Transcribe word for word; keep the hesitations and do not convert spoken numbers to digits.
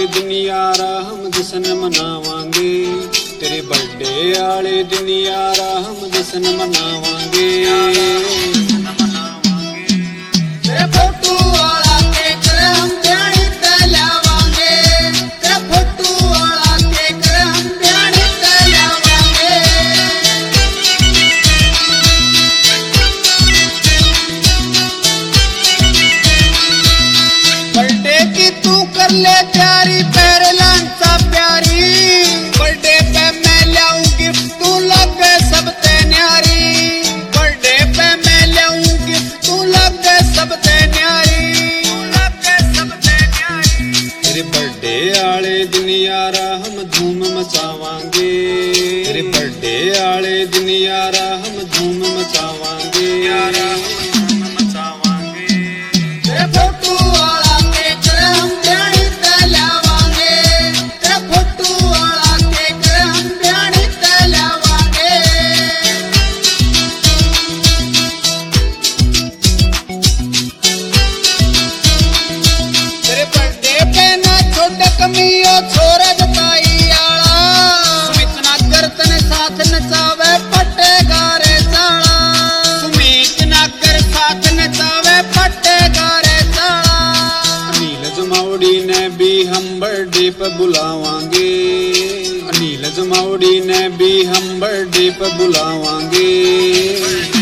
दिन यारा हम जश्न मनावांगे, तेरे बर्थडे आले दिन यारा हम जश्न मनावांगे। फोटू वाला केक हम ध्यानी तलावांगे, फोटू वाला केक हम ध्यानी तलावांगे। बर्थडे की तू कर ले तैयारी, पैर लांचा प्यारी, बर्थडे पे मैं लाऊं गिफ्ट तू लगे सबते न्यारी, बर्थडे पे मैं लाऊं गिफ्ट तू लगे सबते न्यारी, लगे सबते न्यारी। तेरे बर्थडे आले दिन यारा हम धूम मचावांगे, तेरे बर्थडे आले दिन यारा हम धूम मचावांगे, यारा हम धूम मचावांगे। फोटू वाला केक हम ध्यानी तलावांगे, फोटू वाला केक हम ध्यानी तलावांगे। तेरे बर्थडे पे ना छोटे कमियो छोरा जताई आला, सुमित नागर तने साथ नचावे पट्टे गारे चाला, सुमित नागर साथ नचावे पट्टे गारे चाला। अनिल जमावड़ी ने भी हम बर्थडे पे बुलावांगे, अनिल जमावड़ी ने भी हम बर्थडे पे बुलावांगे।